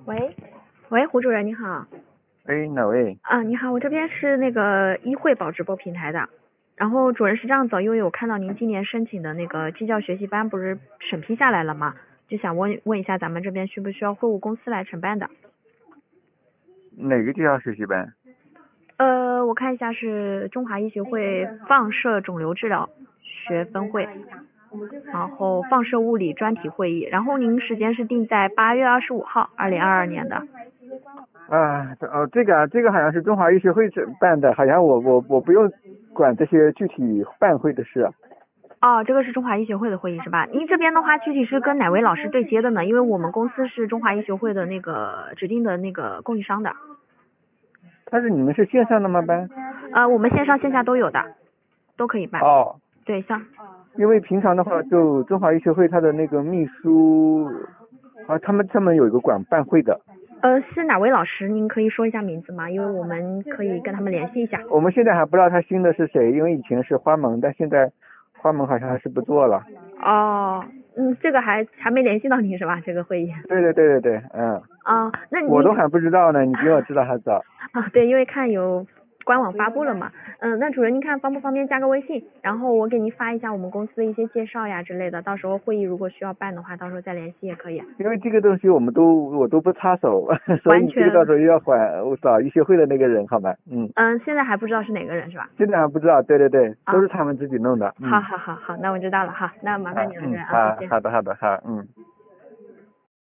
喂，喂，胡主任你好。 哎，哪位？ 你好，我这边是那个医惠宝直播平台的。然后主任是这样子，因为我看到您今年申请的那个基教学习班不是审批下来了吗？就想问一下咱们这边需不需要会务公司来承办的？ 哪个技校学习班？ 我看一下是中华医学会放射肿瘤治疗学分会，然后放射物理专题会议，然后您时间是定在8月25号，2022年的。 这个好像是中华医学会办的，好像我不用管这些具体办会的事。 哦，这个是中华医学会的会议是吧？您这边的话具体是跟哪位老师对接的呢？因为我们公司是中华医学会的那个指定的那个供应商的。 你们是线上的吗班？ 我们线上线下都有的，都可以办。 哦， 对， 因为平常的话，就中华医学会他的那个秘书他们专门有一个管办会的。 是哪位老师？您可以说一下名字吗？因为我们可以跟他们联系一下。 我们现在还不知道他新的是谁，因为以前是花蒙，但现在花蒙好像还是不做了。 哦，这个还没联系到您是吧？这个会议。 对， 那我都还不知道呢，你比我知道还早。 对，因为看有官网发布了嘛。那主任您看方不方便加个微信，然后我给您发一下我们公司的一些介绍呀之类的，到时候会议如果需要办的话，到时候再联系也可以。 因为这个东西我都不插手，所以这个到时候要我找医学会的那个人好吗？ 现在还不知道是哪个人是吧？ 现在还不知道，对，都是他们自己弄的。 好，那我知道了哈，那麻烦您了，主任啊，谢谢。 好的，